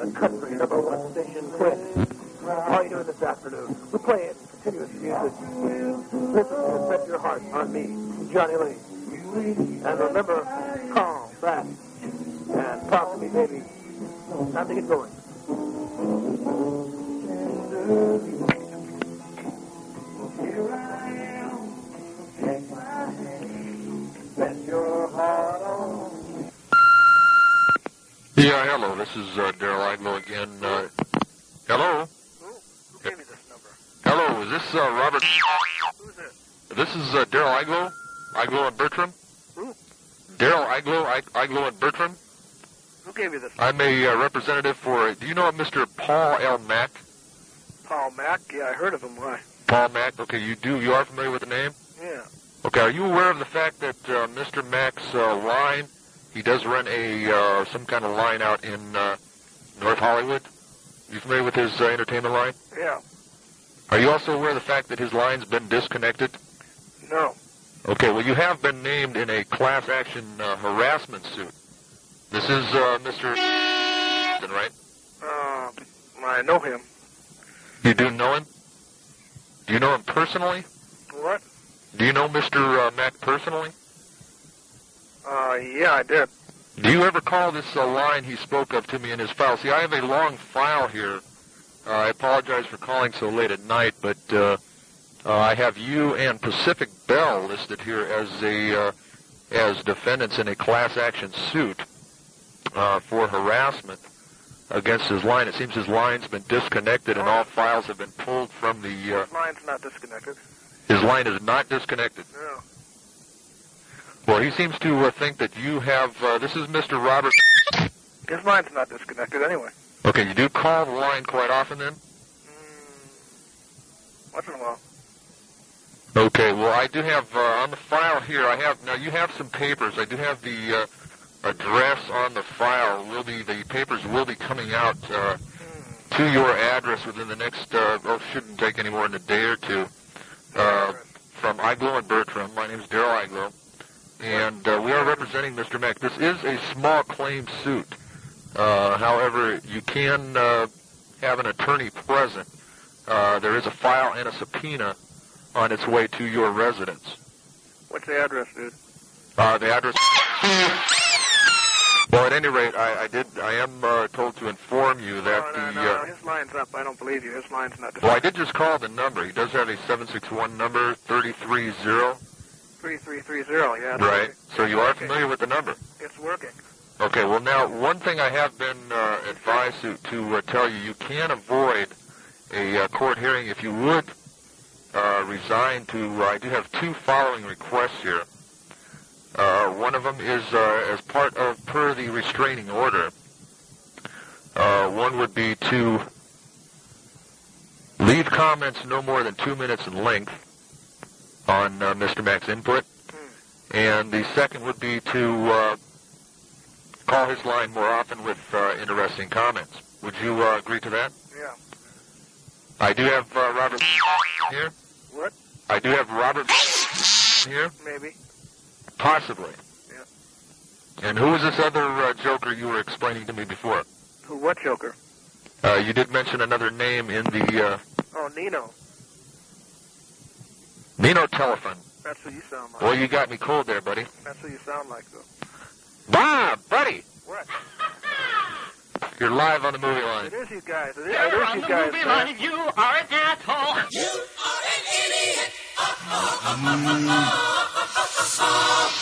country #1 station, Quinn. How are you doing this afternoon? We're playing continuous music. Listen to Set Your Heart on Me, Johnny Lee. And remember, call back and talk to me, baby. Time to get going. Here I am. Take my hand. Set your heart on. Yeah, hello. This is Daryl Aglow again. Hello? Who gave me this number? Hello, is this Robert? Who's this? This is Daryl Aglow? Aglow and Bertram? Who? Daryl Aglow and Bertram? Who gave you this number? I'm a representative for, do you know Mr. Paul L. Mack? Paul Mack? Yeah, I heard of him. Why? Paul Mack, okay, you are familiar with the name? Yeah. Okay, are you aware of the fact that Mr. Mack's line, he does run a some kind of line out in North Hollywood? You familiar with his entertainment line? Yeah. Are you also aware of the fact that his line's been disconnected? No. Okay, well, you have been named in a class action harassment suit. This is Mr. right? I know him. You do know him? Do you know him personally? What? Do you know Mr. Mack personally? Yeah, I did. Do you ever call this line he spoke of to me in his file? See, I have a long file here. I apologize for calling so late at night, but I have you and Pacific Bell listed here as defendants in a class action suit for harassment against his line. It seems his line's been disconnected and all files have been pulled from the... His line's not disconnected. His line is not disconnected? No. Well, he seems to think that you have... this is Mr. Robert... His line's not disconnected anyway. Okay, you do call the line quite often then? Once in a while. Okay, well, I do have, on the file here, now you have some papers. I do have the address on the file. The papers will be coming out to your address within the next, shouldn't take any more than a day or two. From Aglow and Bertram. My name is Daryl Aglow. And we are representing Mr. Mack. This is a small claim suit. However, you can have an attorney present. There is a file and a subpoena on its way to your residence. What's the address, dude? The address... Well, at any rate, I am told to inform you that No, his line's up. I don't believe you. His line's not disconnected. Well, I did just call the number. He does have a 761 number, 330. 3330, yeah. Right. So you are familiar with the number? It's working. Okay, well, now, one thing I have been advised to tell you, you can avoid a court hearing if you would resign to... I do have two following requests here. One of them is as part of, per the restraining order, one would be to leave comments no more than 2 minutes in length on Mr. Mack's input. And the second would be to call his line more often with interesting comments. Would you agree to that? Yeah. I do have Robert here. What? I do have Robert here. Maybe. Possibly. Yeah. And who was this other joker you were explaining to me before? Who? What joker? You did mention another name in the... Oh, Nino. Nino Telephone. That's what you sound like. Well, you got me cold there, buddy. That's what you sound like, though. Bob, buddy! What? You're live on the movie line. It is you guys. It is You're on you the guys. movie line. You are an asshole. You are an idiot.